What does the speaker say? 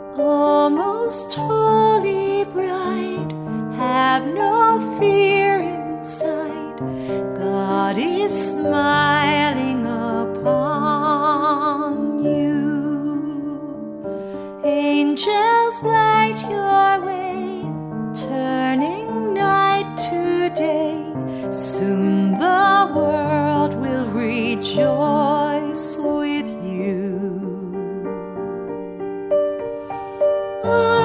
O most holy bride, have no fear inside. God is smiling upon you. Angels light your way, turning night to day. Soon the world will rejoice with you.